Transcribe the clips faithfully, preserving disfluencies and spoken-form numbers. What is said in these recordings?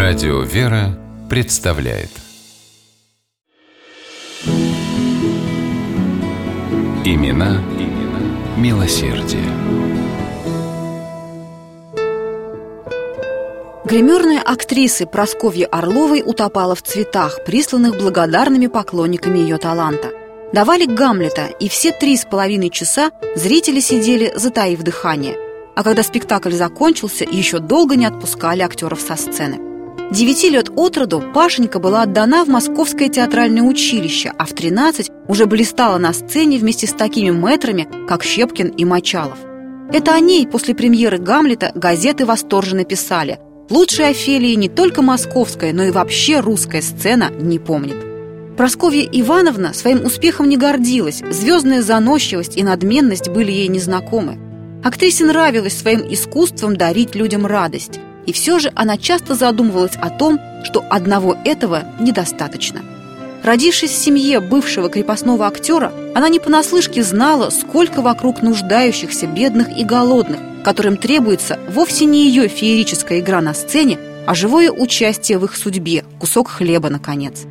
Радио «Вера» представляет Имена, имена милосердия. Гримерная актрисы Прасковья Орловой утопала в цветах, присланных благодарными поклонниками ее таланта. Давали Гамлета, и все три с половиной часа зрители сидели, затаив дыхание. А когда спектакль закончился, еще долго не отпускали актеров со сцены. Девяти лет от роду Пашенька была отдана в Московское театральное училище, а в тринадцать уже блистала на сцене вместе с такими мэтрами, как Щепкин и Мочалов. Это о ней после премьеры Гамлета газеты восторженно писали: лучшей Офелии не только московская, но и вообще русская сцена не помнит. Прасковья Ивановна своим успехом не гордилась, звездная заносчивость и надменность были ей незнакомы. Актрисе нравилось своим искусством дарить людям радость, и все же она часто задумывалась о том, что одного этого недостаточно. Родившись в семье бывшего крепостного актера, она не понаслышке знала, сколько вокруг нуждающихся, бедных и голодных, которым требуется вовсе не ее феерическая игра на сцене, а живое участие в их судьбе, кусок хлеба, наконец.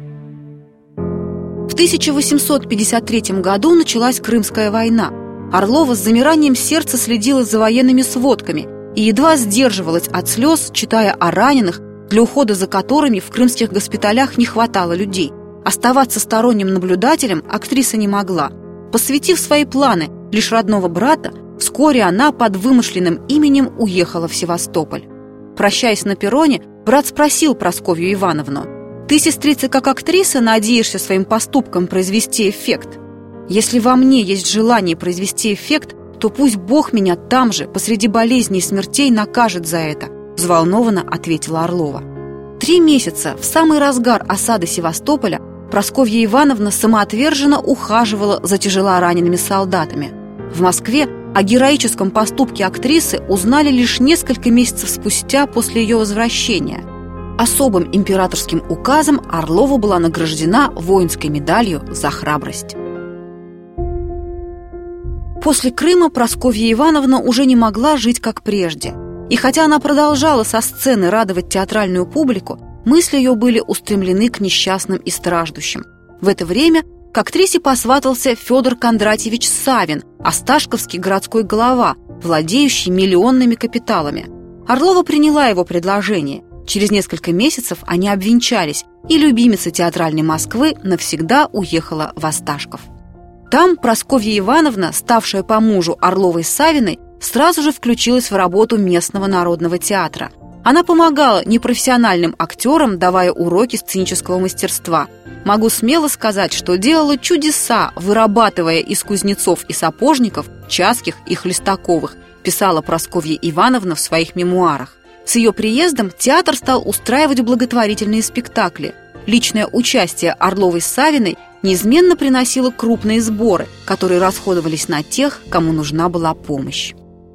В тысяча восемьсот пятьдесят третьем году началась Крымская война. Орлова с замиранием сердца следила за военными сводками и едва сдерживалась от слез, читая о раненых, для ухода за которыми в крымских госпиталях не хватало людей. Оставаться сторонним наблюдателем актриса не могла. Посвятив свои планы лишь родного брата, вскоре она под вымышленным именем уехала в Севастополь. Прощаясь на перроне, брат спросил Прасковью Ивановну: «Ты, сестрица, как актриса, надеешься своим поступком произвести эффект? Если во мне есть желание произвести эффект, то пусть Бог меня там же, посреди болезней и смертей, накажет за это», – взволнованно ответила Орлова. Три месяца, в самый разгар осады Севастополя, Прасковья Ивановна самоотверженно ухаживала за тяжелоранеными солдатами. В Москве о героическом поступке актрисы узнали лишь несколько месяцев спустя после ее возвращения. Особым императорским указом Орлова была награждена воинской медалью за храбрость. После Крыма Прасковья Ивановна уже не могла жить как прежде. И хотя она продолжала со сцены радовать театральную публику, мысли ее были устремлены к несчастным и страждущим. В это время к актрисе посватался Федор Кондратьевич Савин, осташковский городской голова, владеющий миллионными капиталами. Орлова приняла его предложение. Через несколько месяцев они обвенчались, и любимица театральной Москвы навсегда уехала в Осташков. Там Прасковья Ивановна, ставшая по мужу Орловой Савиной, сразу же включилась в работу местного народного театра. Она помогала непрофессиональным актерам, давая уроки сценического мастерства. Могу смело сказать, что делала чудеса, вырабатывая из кузнецов и сапожников Часких и Хлестаковых, писала Прасковья Ивановна в своих мемуарах. С ее приездом театр стал устраивать благотворительные спектакли. Личное участие Орловой с Савиной неизменно приносило крупные сборы, которые расходовались на тех, кому нужна была помощь.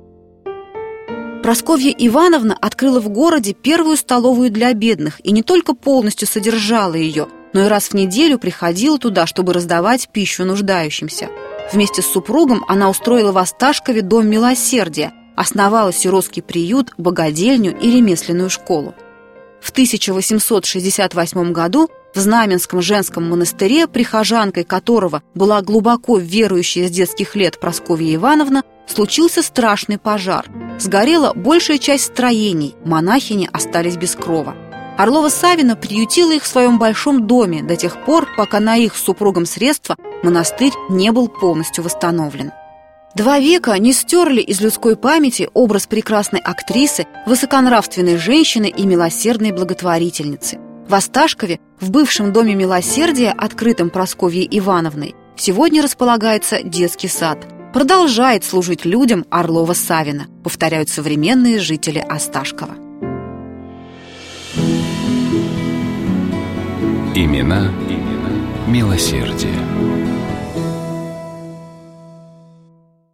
Прасковья Ивановна открыла в городе первую столовую для бедных и не только полностью содержала ее, но и раз в неделю приходила туда, чтобы раздавать пищу нуждающимся. Вместе с супругом она устроила в Осташкове дом милосердия, основала сиротский приют, богадельню и ремесленную школу. В тысяча восемьсот шестьдесят восьмом году в Знаменском женском монастыре, прихожанкой которого была глубоко верующая с детских лет Прасковья Ивановна, случился страшный пожар. Сгорела большая часть строений, монахини остались без крова. Орлова Савина приютила их в своем большом доме до тех пор, пока на их с супругом средства монастырь не был полностью восстановлен. Два века не стерли из людской памяти образ прекрасной актрисы, высоконравственной женщины и милосердной благотворительницы. В Осташкове, в бывшем доме милосердия, открытом Прасковьей Ивановной, сегодня располагается детский сад. Продолжает служить людям Орлова Савина, повторяют современные жители Осташкова. Имена, имена милосердия.